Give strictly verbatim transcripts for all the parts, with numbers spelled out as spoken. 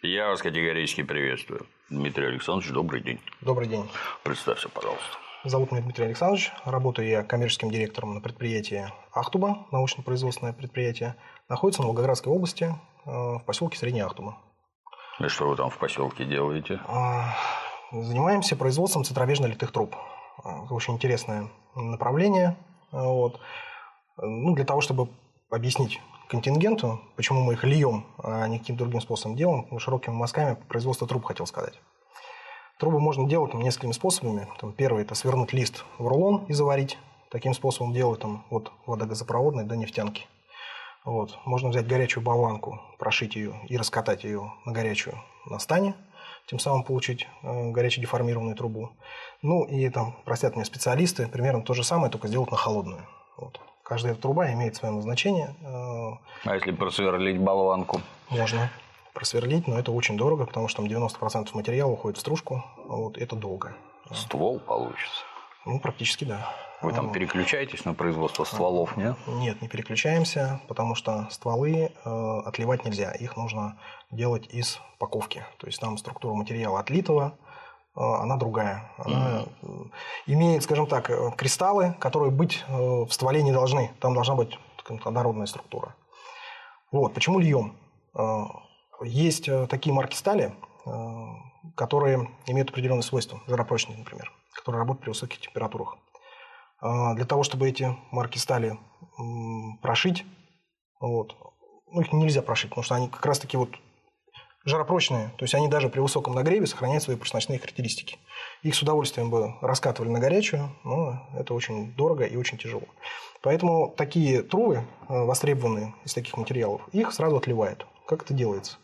Я вас категорически приветствую. Дмитрий Александрович, добрый день. Добрый день. Представься, пожалуйста. Зовут меня Дмитрий Александрович. Работаю я коммерческим директором на предприятии Ахтуба, научно-производственное предприятие. Находится в Волгоградской области, в поселке Средняя Ахтуба. И что вы там в поселке делаете? Занимаемся производством центробежно-литых труб. Это очень интересное направление. Вот. Ну, для того, чтобы объяснить контингенту, почему мы их льем, а не каким-то другим способом делаем, широкими мазками производство труб, хотел сказать. Трубы можно делать там, несколькими способами. Там, первый – это свернуть лист в рулон и заварить. Таким способом делают там, от водогазопроводной до нефтянки. Вот. Можно взять горячую болванку, прошить ее и раскатать ее на горячую на стане, тем самым получить э, горячую деформированную трубу. Ну и там, простят меня специалисты, примерно то же самое, только сделать на холодную. Вот. Каждая труба имеет свое назначение. А если просверлить болванку? Можно просверлить, но это очень дорого, потому что там девяносто процентов материала уходит в стружку. Вот, это долго. Ствол получится? Ну, практически да. Вы там переключаетесь на производство стволов, нет? Нет, не переключаемся, потому что стволы э, отливать нельзя. Их нужно делать из паковки. То есть там структура материала отлитого, э, она другая. Она mm-hmm. имеет, скажем так, кристаллы, которые быть э, в стволе не должны. Там должна быть однородная структура. Вот. Почему льем? Э, есть такие марки стали, э, которые имеют определенные свойства, жаропрочные, например, которые работают при высоких температурах. Для того, чтобы эти марки стали прошить, вот, ну, их нельзя прошить, потому что они как раз-таки вот жаропрочные, то есть они даже при высоком нагреве сохраняют свои прочностные характеристики. Их с удовольствием бы раскатывали на горячую, но это очень дорого и очень тяжело. Поэтому такие трубы, востребованные из таких материалов, их сразу отливают. Как это делается?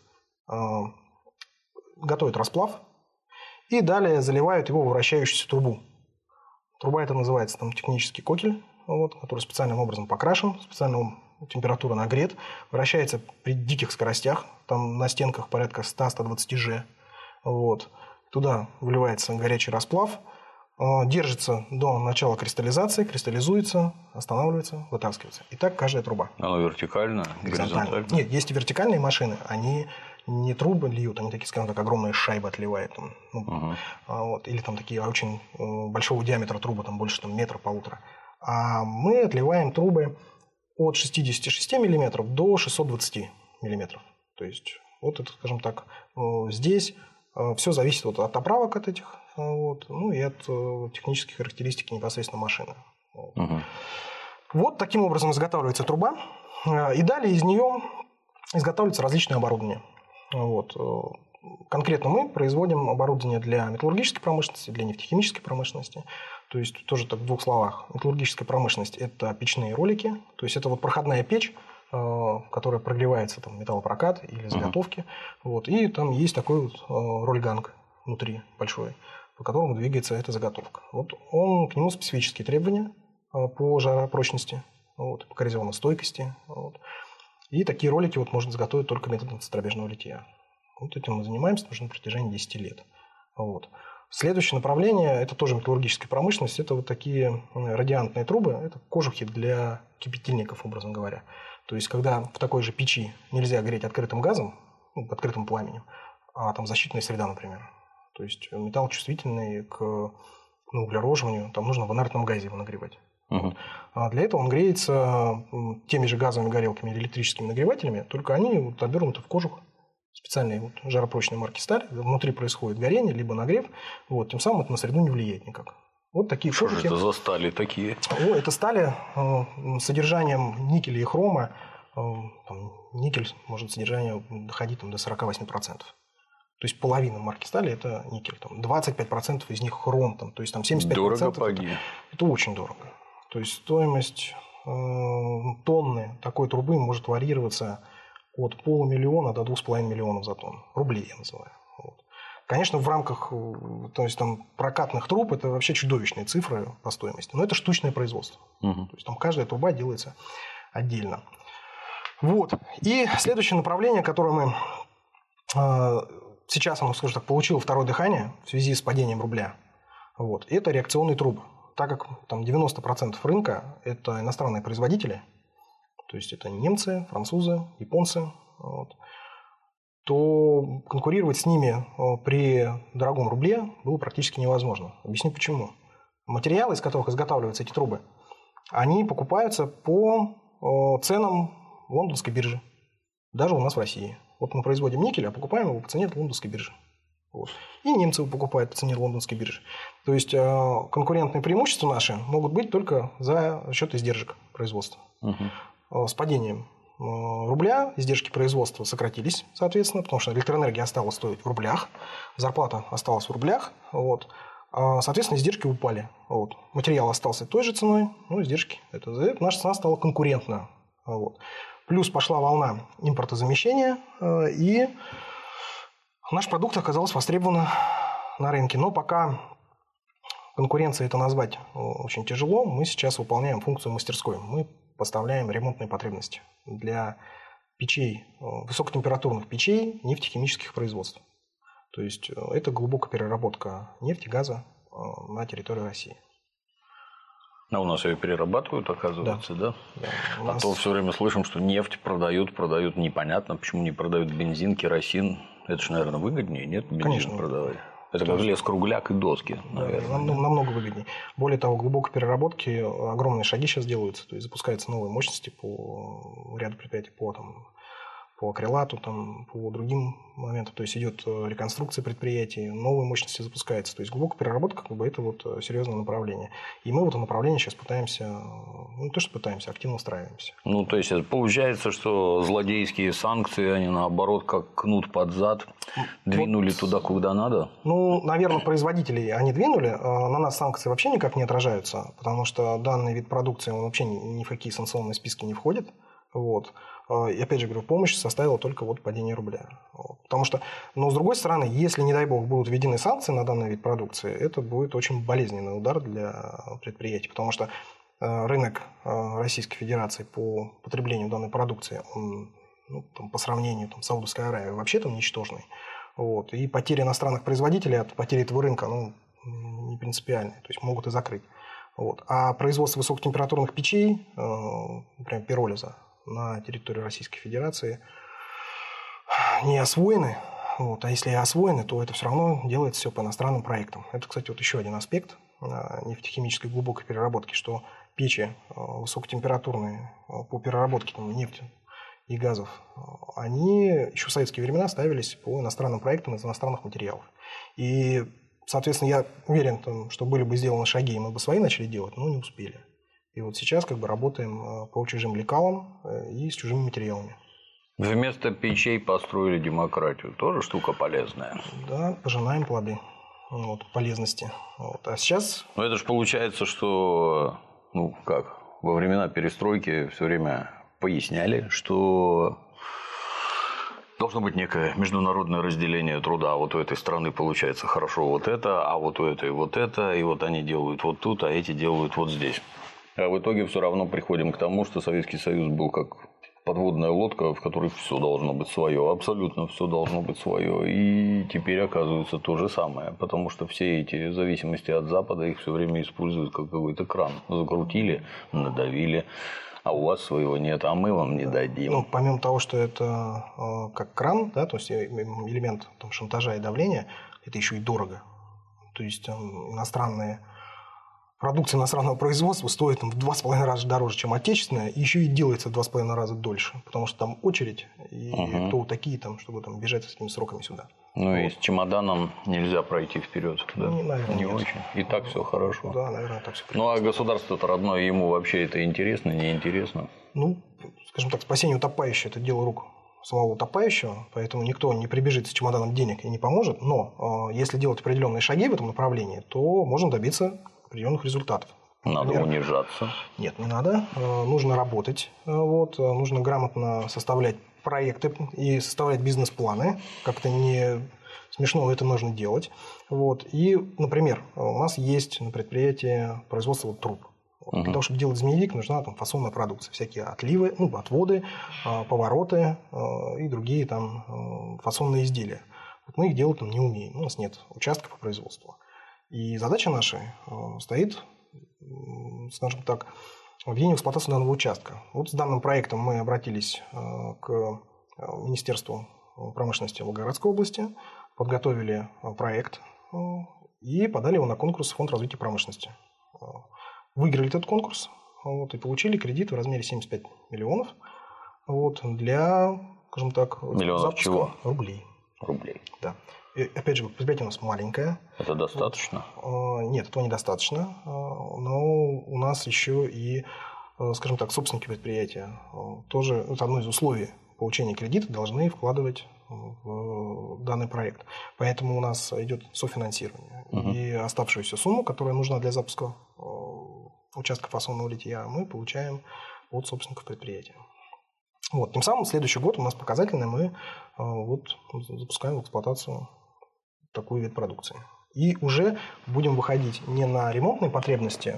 Готовят расплав и далее заливают его в вращающуюся трубу. Труба это называется там, технический кокель, вот, который специальным образом покрашен, специальная температура нагрет, вращается при диких скоростях, там на стенках порядка сто - сто двадцать джи. Вот. Туда вливается горячий расплав, держится до начала кристаллизации, кристаллизуется, останавливается, вытаскивается. И так каждая труба. Она вертикально, горизонтально? Нет, есть и вертикальные машины, они не трубы льют, они такие, скажем так, огромные шайбы отливают. Там, ну, uh-huh. вот, или там такие очень большого диаметра трубы, там больше там, метра-полутора. А мы отливаем трубы от шестидесяти шести миллиметров до шестисот двадцати миллиметров. То есть, вот это, скажем так, здесь все зависит вот от оправок от этих, вот, ну и от технических характеристик непосредственно машины. Вот. Uh-huh. Вот таким образом изготавливается труба. И далее из нее изготавливается различное оборудование. Вот. Конкретно мы производим оборудование для металлургической промышленности, для нефтехимической промышленности. То есть, тоже так в двух словах. Металлургическая промышленность – это печные ролики. То есть, это вот проходная печь, которая прогревается там, металлопрокат или заготовки. Uh-huh. Вот. И там есть такой вот рольганг внутри большой, по которому двигается эта заготовка. Вот он, к нему специфические требования по жаропрочности, вот, по коррозионностойкости. Вот. И такие ролики вот можно изготовить только методом центробежного литья. Вот этим мы занимаемся уже на протяжении десяти лет. Вот. Следующее направление – это тоже металлургическая промышленность. Это вот такие радиантные трубы, это кожухи для кипятильников, образно говоря. То есть, когда в такой же печи нельзя греть открытым газом, ну, открытым пламенем, а там защитная среда, например. То есть, металл чувствительный к ну, углероживанию, там нужно в инертном газе его нагревать. Uh-huh. А для этого он греется теми же газовыми горелками или электрическими нагревателями, только они вот обернуты в кожух, специальные вот жаропрочные марки стали, внутри происходит горение, либо нагрев, вот, тем самым это на среду не влияет никак. Вот такие Что кожухи. Что это за стали такие? О, это стали э, с содержанием никеля и хрома, э, там, никель может содержание доходить там, до сорок восемь процентов. То есть половина марки стали это никель, там, двадцать пять процентов из них хром, там, то есть там семьдесят пять процентов. Дорого поги. Это, это очень дорого. То есть стоимость э, тонны такой трубы может варьироваться от полумиллиона до двух с половиной миллионов за тонну. Рублей я называю. Вот. Конечно, в рамках то есть, там, прокатных труб это вообще чудовищные цифры по стоимости. Но это штучное производство. Угу. То есть там каждая труба делается отдельно. Вот. И следующее направление, которое мы э, сейчас, оно, скажем так, получило второе дыхание в связи с падением рубля. Вот. Это реакционные трубы. Так как там девяносто процентов рынка – это иностранные производители, то есть это немцы, французы, японцы, вот, то конкурировать с ними при дорогом рубле было практически невозможно. Объясню почему. Материалы, из которых изготавливаются эти трубы, они покупаются по ценам лондонской биржи, даже у нас в России. Вот мы производим никель, а покупаем его по цене лондонской биржи. Вот. И немцы его покупают по цене лондонской биржи. То есть конкурентные преимущества наши могут быть только за счет издержек производства. Угу. С падением рубля издержки производства сократились, соответственно, потому что электроэнергия осталась стоить в рублях, зарплата осталась в рублях, вот. Соответственно, издержки упали. Вот. Материал остался той же ценой, но издержки. Это, это наша цена стала конкурентна. Вот. Плюс пошла волна импортозамещения, и наш продукт оказался востребован на рынке. Но пока конкуренция это назвать очень тяжело, мы сейчас выполняем функцию мастерской. Мы поставляем ремонтные потребности для печей, высокотемпературных печей нефтехимических производств. То есть это глубокая переработка нефти, газа на территории России. А у нас ее перерабатывают, оказывается, да? да? да а нас... то все время слышим, что нефть продают, продают непонятно, почему не продают бензин, керосин. Это же, наверное, выгоднее, нет? Бензин Конечно. продавать. Это как лес, кругляк и доски, наверное. Да, нам, намного выгоднее. Более того, в глубокой переработке огромные шаги сейчас делаются. То есть запускаются новые мощности по ряду предприятий, по, там, по акрилату, там, по другим моментам. То есть идет реконструкция предприятий, новые мощности запускаются. То есть глубокая переработка как бы, это вот серьезное направление. И мы в это направление сейчас пытаемся, ну не то что пытаемся, активно устраиваемся. Ну, то есть получается, что злодейские санкции, они наоборот как кнут под зад двинули вот, туда, куда надо? Ну, наверное, производители они двинули. На нас санкции вообще никак не отражаются, потому что данный вид продукции он вообще ни в какие санкционные списки не входит. Вот. И опять же говорю, помощь составила только вот падение рубля. Вот. Потому что, но с другой стороны, если, не дай бог, будут введены санкции на данный вид продукции, это будет очень болезненный удар для предприятий, потому что рынок Российской Федерации по потреблению данной продукции, он, ну, там, по сравнению там, с Саудовской Аравией, вообще там ничтожный. Вот. И потери иностранных производителей от потери этого рынка ну, не принципиальные, то есть могут и закрыть. Вот. А производство высокотемпературных печей, например, пиролиза, на территории Российской Федерации не освоены. Вот. А если и освоены, то это все равно делается все по иностранным проектам. Это, кстати, вот еще один аспект нефтехимической глубокой переработки, что печи высокотемпературные по переработке там, нефти и газов, они еще в советские времена ставились по иностранным проектам из иностранных материалов. И, соответственно, я уверен, что были бы сделаны шаги, и мы бы свои начали делать, но не успели. И вот сейчас как бы работаем по чужим лекалам и с чужими материалами. Вместо печей построили демократию. Тоже штука полезная. Да, пожинаем плоды вот, полезности. Вот. А сейчас... Ну, это же получается, что, ну, как, во времена перестройки все время поясняли, что должно быть некое международное разделение труда. Вот у этой страны получается хорошо вот это, а вот у этой вот это. И вот они делают вот тут, а эти делают вот здесь. А в итоге все равно приходим к тому, что Советский Союз был как подводная лодка, в которой все должно быть свое, абсолютно все должно быть свое. И теперь оказывается то же самое, потому что все эти зависимости от Запада их все время используют как какой-то кран. Закрутили, надавили, а у вас своего нет, а мы вам не дадим. Ну, помимо того, что это э, как кран, да, то есть элемент там, шантажа и давления, это еще и дорого. То есть э, иностранные продукция иностранного производства стоит там, в два с половиной раза дороже, чем отечественная, и еще и делается в два с половиной раза дольше, потому что там очередь, и угу. кто такие, там, чтобы там, бежать с такими сроками сюда. Ну вот. И с чемоданом нельзя пройти вперед. Да? Ну, наверное, не нет. очень. И так все хорошо. Да, наверное, так все. Ну, а государство-то родное, ему вообще это интересно, неинтересно? Ну, скажем так, спасение утопающего – это дело рук самого утопающего, поэтому никто не прибежит с чемоданом денег и не поможет, но э, если делать определенные шаги в этом направлении, то можно добиться определенных результатов. Надо Например, унижаться. Нет, не надо. Нужно работать. Вот, нужно грамотно составлять проекты и составлять бизнес-планы. Как-то не смешно, это нужно делать. Вот. И, например, у нас есть на предприятии производство труб. Вот. Угу. Для того, чтобы делать змеевик, нужна там, фасонная продукция. Всякие отливы, ну, отводы, повороты и другие там, фасонные изделия. Вот мы их делать там, не умеем. У нас нет участков по производству. И задача наша стоит, скажем так, введение в эксплуатацию данного участка. Вот с данным проектом мы обратились к Министерству промышленности Волгоградской области, подготовили проект и подали его на конкурс в Фонд развития промышленности. Выиграли этот конкурс вот, и получили кредит в размере семьдесят пять миллионов вот, для, скажем так, миллионов запуска чего? Рублей. Рублей. Да. И, опять же, предприятие у нас маленькое. Это достаточно? Вот. Нет, этого недостаточно. Но у нас еще и, скажем так, собственники предприятия тоже, это одно из условий получения кредита, должны вкладывать в данный проект. Поэтому у нас идет софинансирование. Угу. И оставшуюся сумму, которая нужна для запуска участков фасонного литья, мы получаем от собственников предприятия. Вот. Тем самым следующий год у нас показательный, мы вот, запускаем в эксплуатацию такой вид продукции. И уже будем выходить не на ремонтные потребности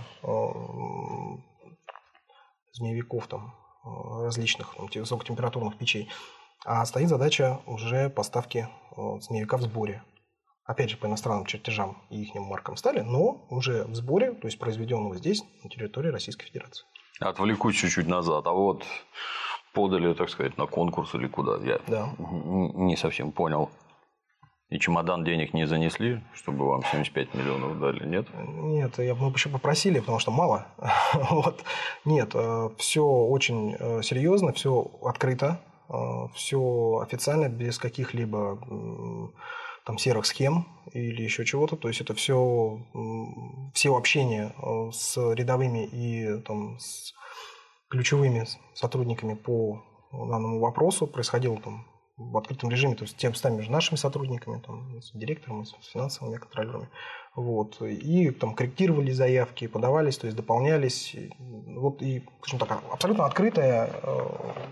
змеевиков там, различных там, высокотемпературных печей, а стоит задача уже поставки змеевика в сборе. Опять же, по иностранным чертежам и их маркам стали, но уже в сборе, то есть произведенного здесь, на территории Российской Федерации. Отвлекусь чуть-чуть назад. А вот подали, так сказать, на конкурс или куда? Я да. не совсем понял. И чемодан денег не занесли, чтобы вам семьдесят пять миллионов дали, нет? Нет, я, мы еще попросили, потому что мало. вот. Нет, все очень серьезно, все открыто, все официально, без каких-либо там, серых схем или еще чего-то. То есть это все, все общение с рядовыми и там, с ключевыми сотрудниками по данному вопросу происходило там, в открытом режиме, то есть тем самыми между нашими сотрудниками, там, с директором, с финансовыми контролерами. Вот. И там корректировали заявки, подавались, то есть дополнялись. Вот, и, скажем так, абсолютно открытая э,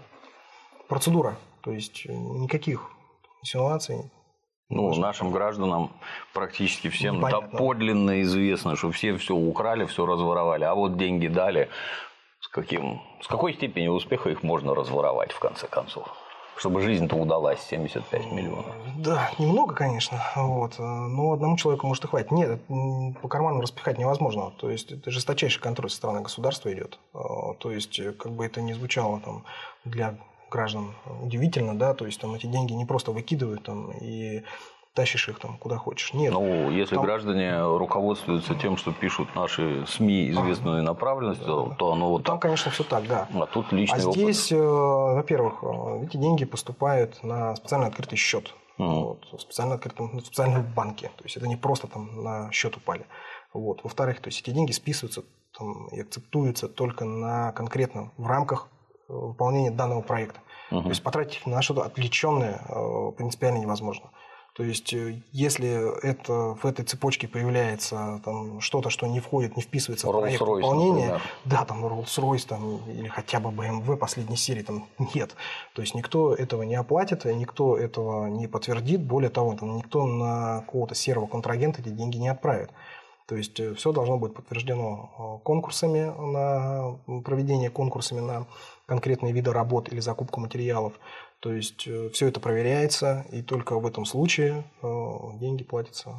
процедура. То есть никаких инсинуаций. Ну, Может, нашим гражданам практически всем непонятно. доподлинно известно, что все все украли, все разворовали, а вот деньги дали. С, каким, с какой степенью успеха их можно разворовать, в конце концов? Чтобы жизнь-то удалась, семьдесят пять миллионов. Да, немного, конечно, вот, но одному человеку может и хватит. Нет, по карману распихать невозможно. То есть это жесточайший контроль со стороны государства идет. То есть, как бы это ни звучало там, для граждан удивительно, да, то есть там эти деньги не просто выкидывают там, и тащишь их там куда хочешь. Нет. Ну, если там... граждане руководствуются тем, что пишут наши СМИ известную а, направленностью, да, то оно вот там, так. конечно, все так, да. А тут личный а опыт. здесь, во-первых, эти деньги поступают на специально открытый счет, mm. вот, в специально открытом, в специальном банке. То есть это не просто там на счет упали. Вот. Во-вторых, то есть эти деньги списываются там, и акцептуются только на конкретно в рамках выполнения данного проекта. Mm-hmm. То есть потратить их на что-то отвлеченное принципиально невозможно. То есть, если это, в этой цепочке появляется там, что-то, что не входит, не вписывается в проект выполнения, например. Да, там Rolls-Royce там, или хотя бы бэ эм вэ последней серии, там нет. То есть, никто этого не оплатит, никто этого не подтвердит. Более того, там, никто на какого-то серого контрагента эти деньги не отправит. То есть, все должно быть подтверждено конкурсами, на проведение конкурсами на конкретные виды работ или закупку материалов. То есть, все это проверяется, и только в этом случае деньги платятся,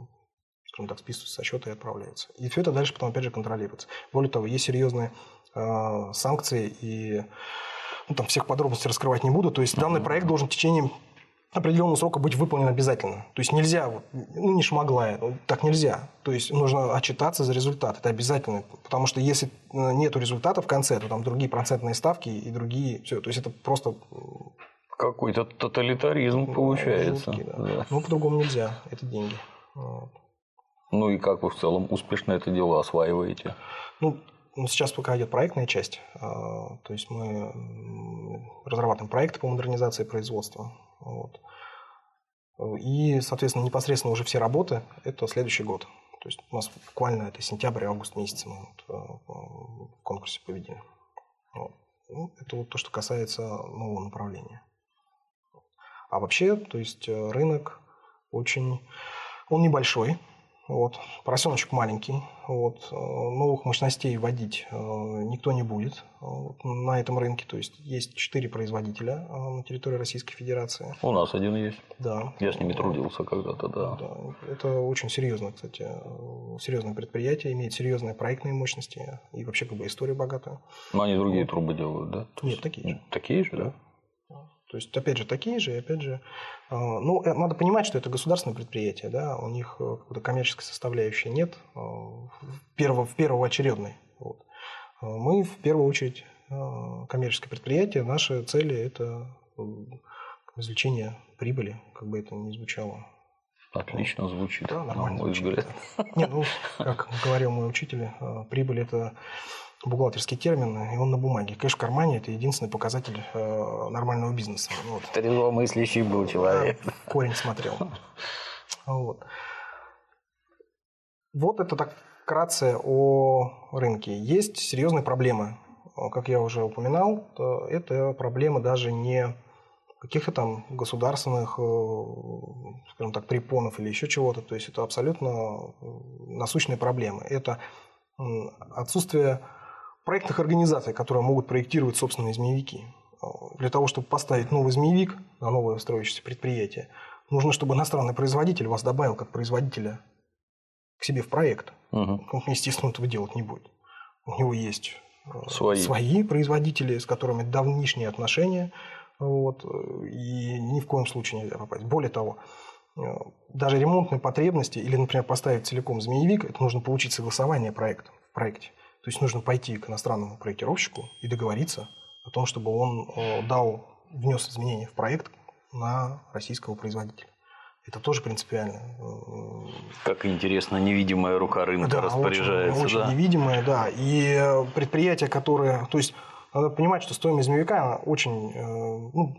скажем так, списываются со счета и отправляются. И все это дальше потом, опять же, контролируется. Более того, есть серьезные санкции, и ну, там всех подробностей раскрывать не буду. То есть, данный проект должен в течение определенного срока быть выполнен обязательно. То есть, нельзя, ну, не шмаглая, так нельзя. То есть, нужно отчитаться за результат. Это обязательно. Потому что если нет результата в конце, то там другие процентные ставки и другие... Все. То есть, это просто... Какой-то тоталитаризм получается. Жуткий, да. Да. Ну, по-другому нельзя. Это деньги. Вот. Ну, и как вы в целом успешно это дело осваиваете? Ну, сейчас пока идет проектная часть. То есть, мы разрабатываем проекты по модернизации производства. Вот. И, соответственно, непосредственно уже все работы – это следующий год. То есть, у нас буквально это сентябрь-август месяц мы вот в конкурсе победили. Вот. Ну, это вот то, что касается нового направления. А вообще, то есть, рынок очень… Он небольшой. Вот. Поросеночек маленький. Вот. Новых мощностей вводить никто не будет вот, на этом рынке. То есть, есть четыре производителя на территории Российской Федерации. У нас один есть. Да. Я с ними трудился когда-то, да. да. Это очень серьезное, кстати, серьезное предприятие, имеет серьезные проектные мощности и вообще как бы история богатая. Но они другие вот. трубы делают, да? Нет, такие же. Такие же, да? То То есть, опять же, такие же, и опять же, ну, надо понимать, что это государственное предприятие, да, у них какой-то коммерческой составляющей нет, перво, в первоочередной. Вот. Мы, в первую очередь, коммерческое предприятие, наши цели – это извлечение прибыли, как бы это ни звучало. Отлично звучит, да, нормально на мой звучит, взгляд. Да. Не, ну, как говорил мой учитель, прибыль – это бухгалтерский термин, и он на бумаге. Кэш в кармане – это единственный показатель э, нормального бизнеса. Вот. Трезвомыслящий был человек. Да, корень смотрел. Вот. Вот это так вкратце о рынке. Есть серьезные проблемы. Как я уже упоминал, это проблемы даже не каких-то там государственных, скажем так, препонов или еще чего-то. То есть это абсолютно насущные проблемы. Это отсутствие проектных организаций, которые могут проектировать собственные змеевики. Для того, чтобы поставить новый змеевик на новое строящееся предприятие, нужно, чтобы иностранный производитель вас добавил как производителя к себе в проект. Угу. Он, естественно, этого делать не будет. У него есть свои, свои производители, с которыми давнишние отношения, вот, и ни в коем случае нельзя попасть. Более того, даже ремонтные потребности или, например, поставить целиком змеевик, это нужно получить согласование проекта, в проекте. То есть нужно пойти к иностранному проектировщику и договориться о том, чтобы он дал, внес изменения в проект на российского производителя. Это тоже принципиально. Как интересно, невидимая рука рынка да, распоряжается. Очень, очень да? невидимая, да. И предприятия, которые... То есть надо понимать, что стоимость змеевика очень... Ну,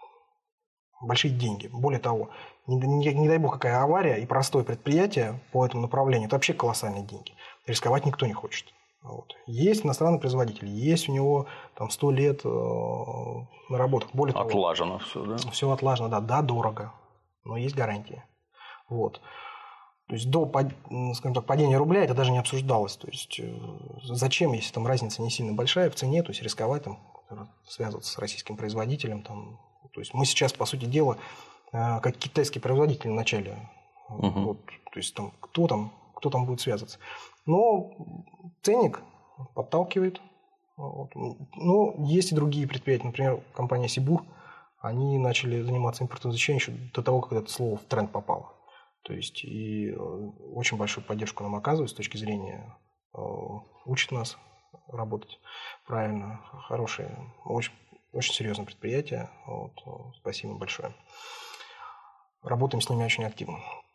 большие деньги. Более того, не, не, не дай бог какая авария, и простое предприятие по этому направлению, это вообще колоссальные деньги. Рисковать никто не хочет. Вот. Есть иностранный производитель, есть у него там сто лет э, наработок. Более того, отлажено все, да? Все отлажено, да, да, дорого, но есть гарантии. Вот. То есть до, скажем так, падения рубля это даже не обсуждалось. То есть э, зачем, если там разница не сильно большая в цене, то есть рисковать, там, связываться с российским производителем. Там. То есть мы сейчас, по сути дела, э, как китайский производитель в начале. Угу. Вот, то есть там, кто там, кто там будет связываться. Но ценник подталкивает. Вот. Но есть и другие предприятия. Например, компания Сибур. Они начали заниматься импортозамещением еще до того, как это слово в тренд попало. То есть и очень большую поддержку нам оказывают с точки зрения, учат нас работать правильно. Хорошее, очень, очень серьезное предприятие. Вот. Спасибо большое. Работаем с ними очень активно.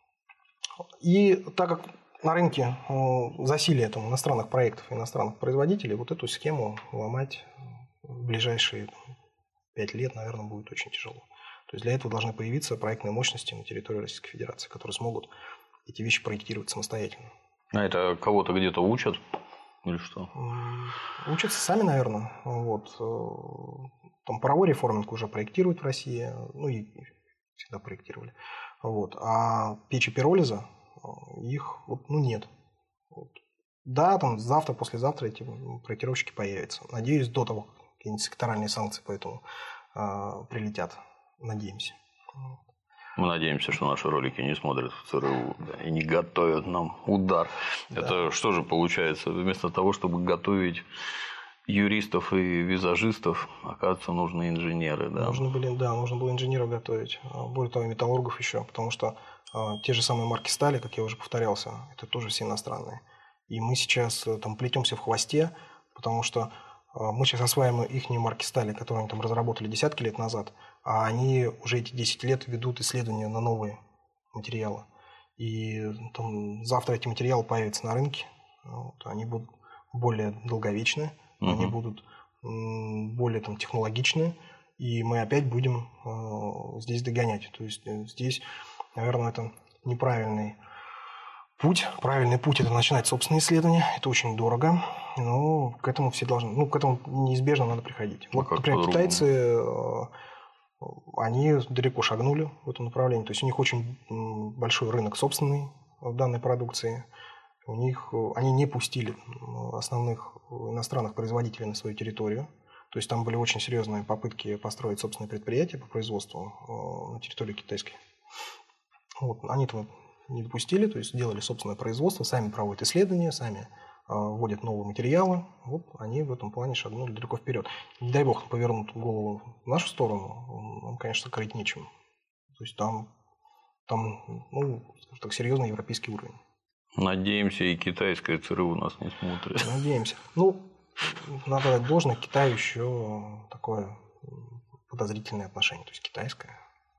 И так как на рынке засилие там, иностранных проектов, иностранных производителей, вот эту схему ломать в ближайшие пять лет, наверное, будет очень тяжело. То есть для этого должны появиться проектные мощности на территории Российской Федерации, которые смогут эти вещи проектировать самостоятельно. А это кого-то где-то учат или что? Учатся сами, наверное. Вот. Там паровой реформинг уже проектируют в России, ну и всегда проектировали. Вот. А печи пиролиза, их ну, нет. Вот. Да, там завтра, послезавтра эти проектировщики появятся. Надеюсь, до того, как какие-нибудь секторальные санкции поэтому а, прилетят. Надеемся. Мы надеемся, что наши ролики не смотрят в ЦРУ да, и не готовят нам удар. Да. Это что же получается? Вместо того, чтобы готовить юристов и визажистов, оказывается, нужны инженеры. Да? Нужны были, да, нужно было инженеров готовить. Более того, металлургов еще, потому что а, те же самые марки стали, как я уже повторялся, это тоже все иностранные. И мы сейчас там плетемся в хвосте, потому что мы сейчас осваиваем их марки стали, которые они там разработали десятки лет назад, а они уже эти десять лет ведут исследования на новые материалы. И там, завтра эти материалы появятся на рынке, вот, они будут более долговечны, угу. Они будут более там, технологичны, и мы опять будем э, здесь догонять. То есть здесь, наверное, это неправильный путь. Правильный путь – это начинать собственные исследования. Это очень дорого, но к этому все должны, ну, к этому неизбежно надо приходить. Вот, а например, китайцы, они далеко шагнули в этом направлении. То есть у них очень большой рынок собственной данной продукции. У них, они не пустили основных иностранных производителей на свою территорию. То есть там были очень серьезные попытки построить собственные предприятия по производству на территории китайской. Вот, они этого не допустили, то есть сделали собственное производство, сами проводят исследования, сами вводят новые материалы, вот они в этом плане шагнули далеко вперед. Не дай бог повернут голову в нашу сторону, нам, конечно, крыть нечем. То есть там, там ну, скажем так, серьезный европейский уровень. Надеемся, и китайское ЦРУ нас не смотрит. Надеемся. Ну, надо дать должное, Китай еще такое подозрительное отношение, то есть китайское.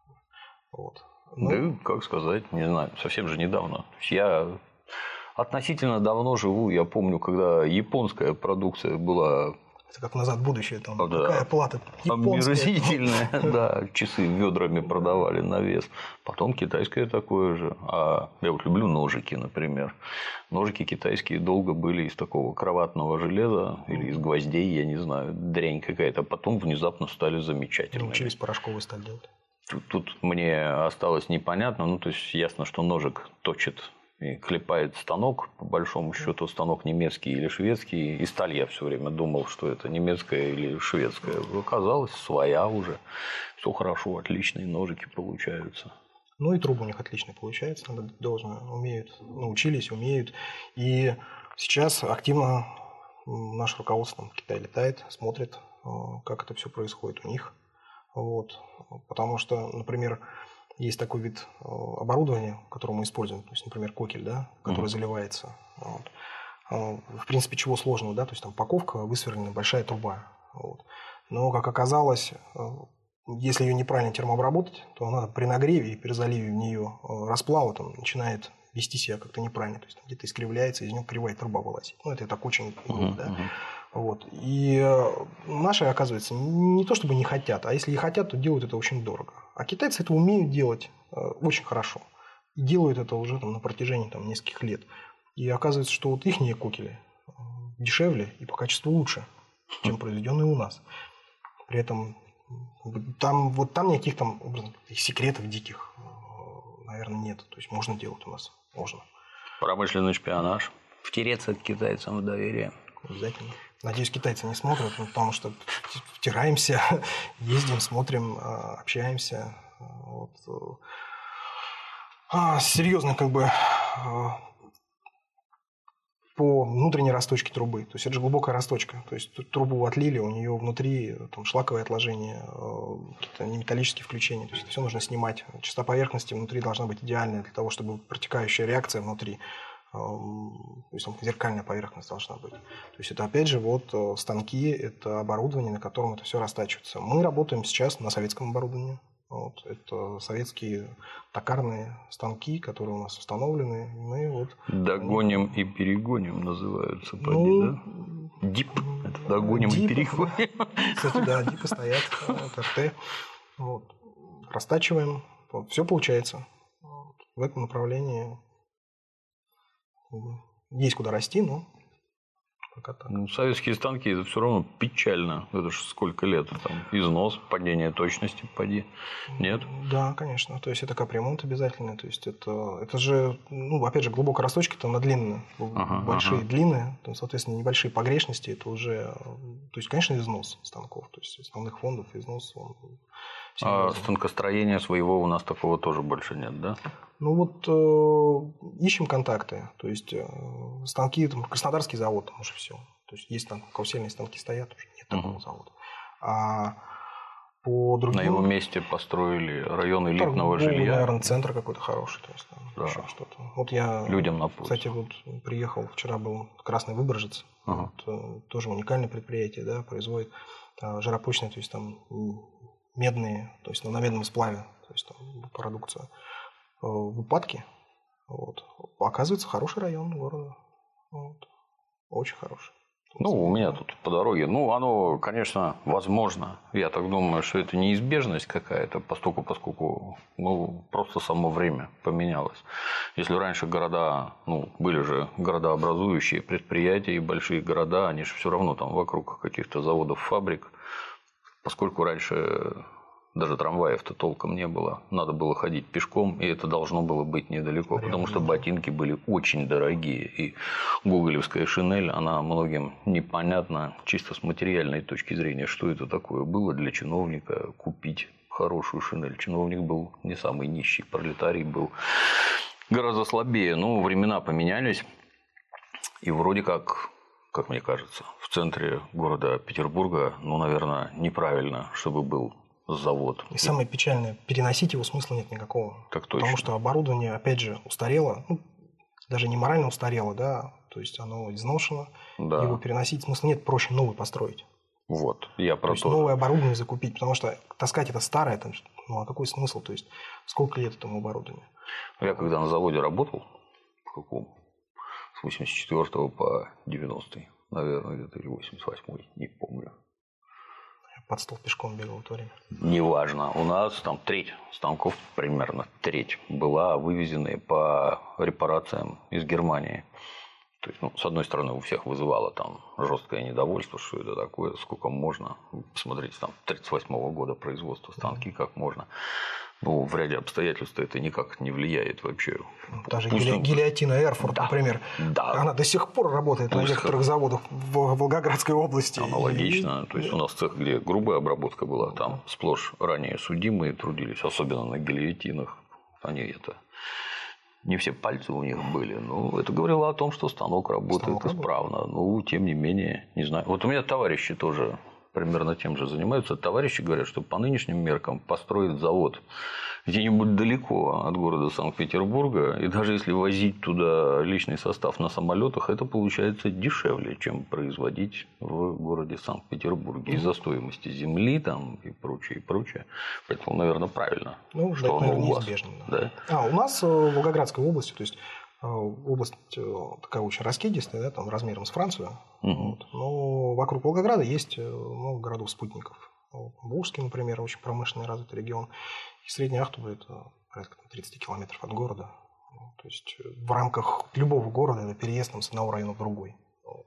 Вот. Ну, да, как сказать, не знаю, совсем же недавно. Я относительно давно живу, я помню, когда японская продукция была... Это как «Назад в будущее», там да, какая плата японская. Омерзительная, да, часы ведрами продавали на вес. Потом китайское такое же. А я вот люблю ножики, например. Ножики китайские долго были из такого кроватного железа или из гвоздей, я не знаю, дрянь какая-то. Потом внезапно стали замечательными. Научились порошковый сталь делать. Тут, тут мне осталось непонятно, ну, то есть ясно, что ножик точит и клепает станок, по большому счету станок немецкий или шведский, и сталь я все время думал, что это немецкая или шведская. Оказалось, своя уже, все хорошо, отличные ножики получаются. Ну и трубы у них отлично получается, надо должно, умеют, научились, умеют. И сейчас активно наше руководство в Китае летает, смотрит, как это все происходит у них. Вот. Потому что, например, есть такой вид оборудования, которое мы используем, то есть, например, кокель, да, который mm-hmm. заливается. Вот. В принципе, чего сложного, да, то есть там упаковка, высверлена большая труба. Вот. Но, как оказалось, если ее неправильно термообработать, то она при нагреве и при заливе в нее расплава там, начинает вести себя как-то неправильно, то есть там где-то искривляется, из нее кривая труба вылазит. Ну, это так очень грубо, mm-hmm. да. Вот. И наши, оказывается, не то чтобы не хотят, а если и хотят, то делают это очень дорого. А китайцы это умеют делать очень хорошо. И делают это уже там, на протяжении там, нескольких лет. И оказывается, что вот их кокели дешевле и по качеству лучше, чем произведенные у нас. При этом там, вот там никаких там образно, секретов диких, наверное, нет. То есть можно делать у нас. Можно. Промышленный шпионаж. Втереться к китайцам в доверие. Обязательно. Надеюсь, китайцы не смотрят, потому что втираемся, ездим, смотрим, общаемся. Вот. А, серьезно, как бы по внутренней расточке трубы. То есть это же глубокая расточка. То есть трубу отлили, у нее внутри там, шлаковые отложения, какие-то неметаллические включения. То есть это все нужно снимать. Частота поверхности внутри должна быть идеальная для того, чтобы протекающая реакция внутри. То есть зеркальная поверхность должна быть. То есть это опять же вот станки, это оборудование, на котором это все растачивается. Мы работаем сейчас на советском оборудовании. Вот. Это советские токарные станки, которые у нас установлены. Мы вот догоним они... и перегоним называются, поди, ну, да? Дип. Это догоним дип, и перегоним. Кстати, да, дипы стоят, вот, эр тэ. Вот. Растачиваем. Вот. Все получается. Вот. В этом направлении есть куда расти, но пока так. Ну, советские станки, это все равно печально. Это же сколько лет? Там износ, падение точности, поди. Нет? Да, конечно. То есть это капремонт обязательно. То есть это, это же, ну, опять же, глубокая расточка-то она длинная. Ага, большие ага. длины, там, соответственно, небольшие погрешности. Это уже, то есть, конечно, износ станков. То есть основных фондов износ. Он а станкостроения своего у нас такого тоже больше нет, да? Ну вот э, ищем контакты, то есть э, станки, там, Краснодарский завод, там уже все, то есть есть там карусельные станки стоят, уже нет такого uh-huh. завода. А по другим... На его месте построили район элитного торговый, жилья. Наверное, центр какой-то хороший, то есть там да. еще что-то. Вот я, людям на пользу. Кстати, вот приехал, вчера был Красный Выборжец, uh-huh. вот, тоже уникальное предприятие, да, производит а, жаропочные, то есть там медные, то есть на медном сплаве, то есть там продукция. В упадке. Вот. Оказывается, хороший район города. Вот. Очень хороший. Ну, у меня тут по дороге. Ну, оно, конечно, возможно. Я так думаю, что это неизбежность какая-то, поскольку, поскольку ну, просто само время поменялось. Если раньше города, ну, были же городообразующие предприятия и большие города, они же все равно там вокруг каких-то заводов, фабрик. Поскольку раньше даже трамваев-то толком не было. Надо было ходить пешком, и это должно было быть недалеко, Реально. Потому что ботинки были очень дорогие. И гоголевская шинель, она многим непонятна чисто с материальной точки зрения, что это такое было для чиновника купить хорошую шинель. Чиновник был не самый нищий, пролетарий был гораздо слабее. Но времена поменялись. И вроде как, как мне кажется, в центре города Петербурга, ну, наверное, неправильно, чтобы был завод. И самое печальное, переносить его смысла нет никакого. Так точно. Потому что оборудование, опять же, устарело, ну, даже не морально устарело, да, то есть оно изношено, да. Его переносить смысла нет, проще новый построить. Вот, я про то. То есть новое оборудование закупить, потому что таскать это старое, это, ну а какой смысл, то есть сколько лет этому оборудованию? Я когда на заводе работал, в каком? С восемьдесят четвёртого по девяностый, наверное, где-то, или восемьдесят восьмой, не помню. Я под стол пешком бегал в то время. Неважно, у нас там треть станков, примерно треть, была вывезены по репарациям из Германии. То есть, ну, с одной стороны, у всех вызывало там жесткое недовольство, что это такое, сколько можно. Посмотрите, там, тридцать восьмого года производства станки, как можно. Ну, в ряде обстоятельств это никак не влияет вообще. Та же гили... гильотина Эрфурт, да, например, да. Она до сих пор работает Пусть на некоторых как... заводах в Волгоградской области. Аналогично. И... То есть, у нас цех, где грубая обработка была, там сплошь ранее судимые трудились, особенно на гильотинах. Они это... Не все пальцы у них были. Ну, это говорило о том, что станок работает станок исправно. Работает. Ну, тем не менее, не знаю. Вот у меня товарищи тоже примерно тем же занимаются. Товарищи говорят, что по нынешним меркам построить завод где-нибудь далеко от города Санкт-Петербурга, и даже если возить туда личный состав на самолетах, это получается дешевле, чем производить в городе Санкт-Петербурге из-за стоимости земли там и прочее, и прочее. Поэтому, наверное, правильно. Ну, что это, наверное, неизбежно. Да. Да. А, у нас в Волгоградской области, то есть область такая очень раскидистая, да, там размером с Францию. Угу. Вот. Но вокруг Волгограда есть много городов-спутников. Волжский, например, очень промышленный развитый регион. И Средняя Ахтуба – это порядка тридцать километров от города. То есть в рамках любого города это переезд там, с одного района в другой.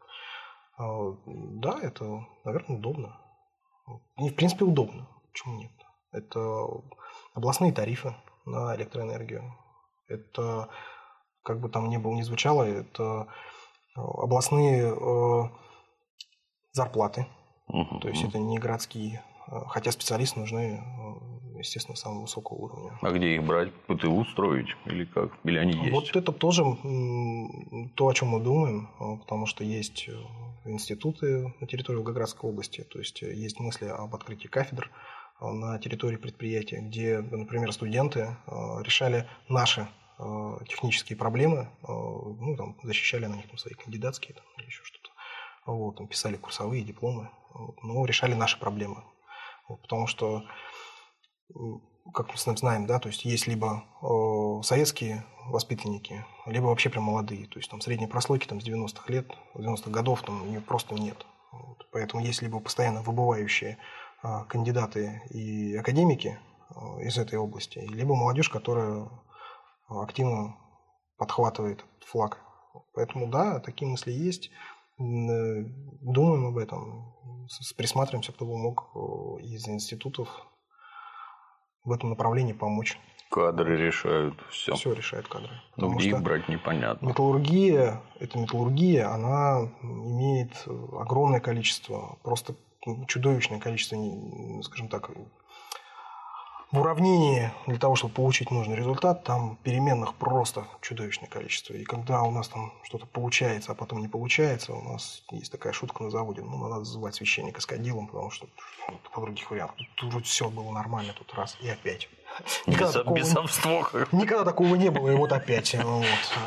Да, это, наверное, удобно. И, в принципе, удобно. Почему нет? Это областные тарифы на электроэнергию. Это, как бы там ни было ни звучало, это областные э, зарплаты. Uh-huh. То есть это не городские. Хотя специалисты нужны, естественно, самого высокого уровня. А где их брать? ПТУ строить? Или как? Или они есть? Вот это тоже то, о чем мы думаем, потому что есть институты на территории Волгоградской области, то есть есть мысли об открытии кафедр на территории предприятия, где, например, студенты решали наши технические проблемы, ну, там, защищали на них там, свои кандидатские там, или еще что-то, вот, там, писали курсовые дипломы, вот, но решали наши проблемы. Вот, потому что, как мы с вами знаем, да, то есть есть либо э, советские воспитанники, либо вообще прям молодые. То есть там средней прослойки там, с девяностых лет, девяностых годов там ее просто нет. Вот, поэтому есть либо постоянно выбывающие э, кандидаты и академики э, из этой области, либо молодежь, которая активно подхватывает флаг. Поэтому да, такие мысли есть. Думаем об этом, присматриваемся, кто бы мог из институтов в этом направлении помочь. Кадры решают все. Все решают кадры. Но где их брать, непонятно. Металлургия, эта металлургия, она имеет огромное количество, просто чудовищное количество, скажем так, в уравнении для того, чтобы получить нужный результат, там переменных просто чудовищное количество. И когда у нас там что-то получается, а потом не получается, у нас есть такая шутка на заводе, ну, надо называть священника скадилом, потому что ну, по других вариантах. Тут вроде все было нормально, тут раз и опять. Никогда, без, такого, без никогда такого не было, и вот опять. Вот.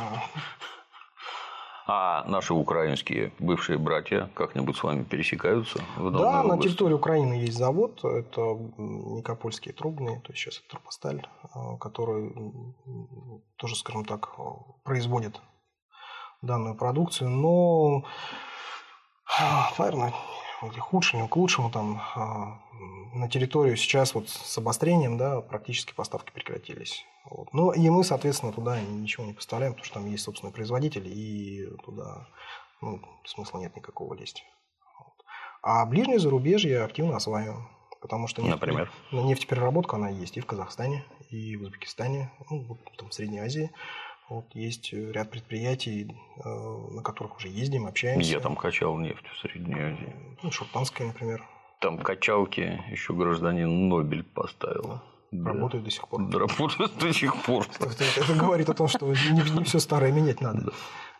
А наши украинские бывшие братья как-нибудь с вами пересекаются? В да, области? На территории Украины есть завод, это Никопольские трубные, то есть сейчас это Турбосталь, который тоже, скажем так, производит данную продукцию, но, наверное, худшему, к лучшему там на территорию сейчас вот с обострением, да, практически поставки прекратились. Вот. Ну и мы, соответственно, туда ничего не поставляем, потому что там есть собственный производитель, и туда ну, смысла нет никакого лезть. Вот. А ближнее зарубежье активно осваиваем, потому что нефть, Например? нефтепереработка она есть и в Казахстане, и в Узбекистане, ну, вот, там, в Средней Азии. Вот, есть ряд предприятий, на которых уже ездим, общаемся. Где там качал нефть в Средней Азии? Ну, Шортанская, например. Там качалки еще гражданин Нобель поставил. Да. Работают до сих пор. Работают до сих пор. Это, это говорит о том, что не, не все старое менять надо.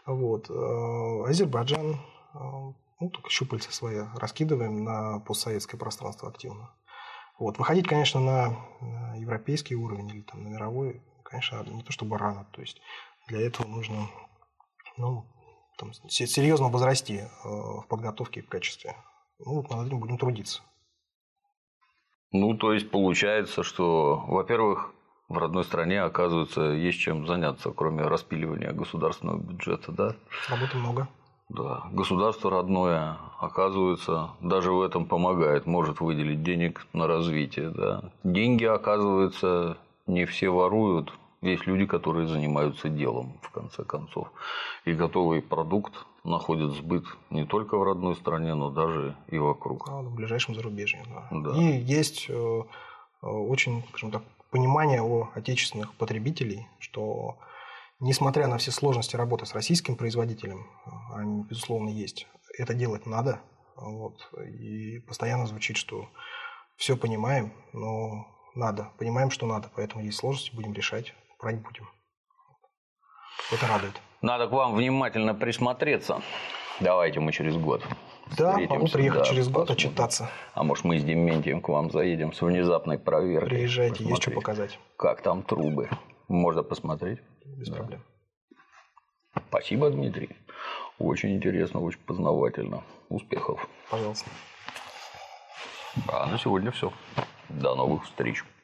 Вот. Азербайджан, ну, только щупальца свои раскидываем на постсоветское пространство активно. Вот. Выходить, конечно, на европейский уровень или там, на мировой, конечно, не то чтобы рано. То есть для этого нужно, ну, там, серьезно возрасти в подготовке и в качестве. Ну, вот над этим будем трудиться. Ну, то есть получается, что, во-первых, в родной стране, оказывается, есть чем заняться, кроме распиливания государственного бюджета, да? Работы много. Да. Государство родное, оказывается, даже в этом помогает, может выделить денег на развитие, да. Деньги, оказывается, не все воруют. Есть люди, которые занимаются делом, в конце концов. И готовый продукт находит сбыт не только в родной стране, но даже и вокруг. А, в ближайшем зарубежье, да. Да. И есть э, очень, скажем так, понимание у отечественных потребителей, что несмотря на все сложности работы с российским производителем, они, безусловно, есть, это делать надо. Вот, и постоянно звучит, что все понимаем, но надо. Понимаем, что надо, поэтому есть сложности, будем решать, брать будем. Это радует. Надо к вам внимательно присмотреться. Давайте мы через год Да, могу приехать да, через год посмотрим. отчитаться. А может, мы с Дементием к вам заедем с внезапной проверкой. Приезжайте, есть что показать. Как там трубы. Можно посмотреть. Без да. проблем. Спасибо, Дмитрий. Очень интересно, очень познавательно. Успехов. Пожалуйста. А на сегодня все. До новых встреч.